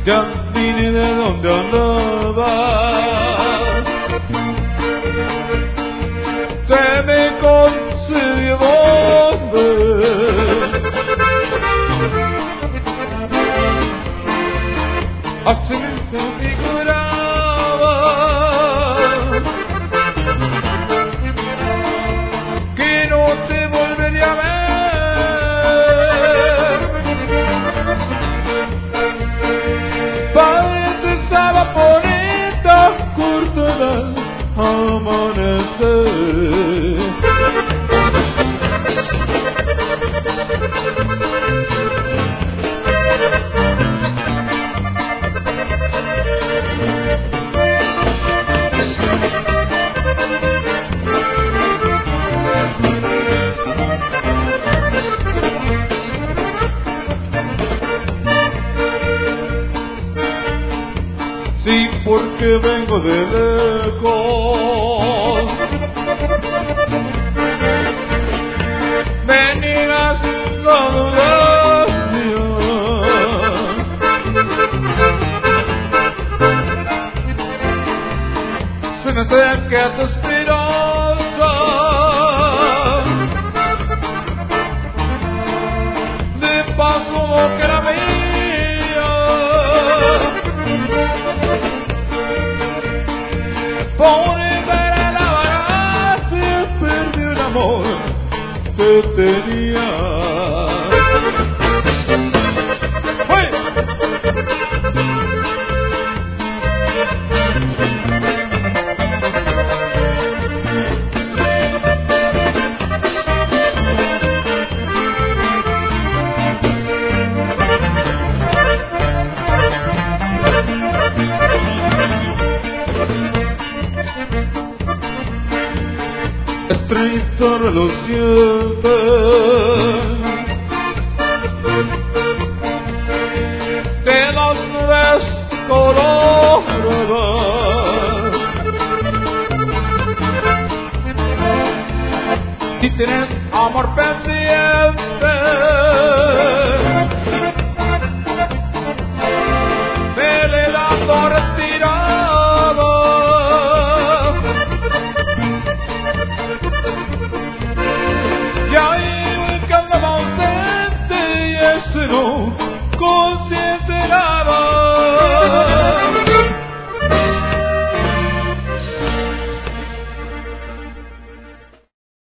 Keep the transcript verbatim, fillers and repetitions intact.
ya vine de donde andaba. Se me concedió volver. Así me figuraba que no te volvería a ver. Parece bonita cortada amanecer. Sí, porque vengo de lejos, me niegas la audacia. Se me acerca tu esperanza, de paso que la mía. Por ver a la vagancia perdí el amor que tenía. ¡Hey! Triste reluciente de las nubes coloradas. Si tienes amor pendiente,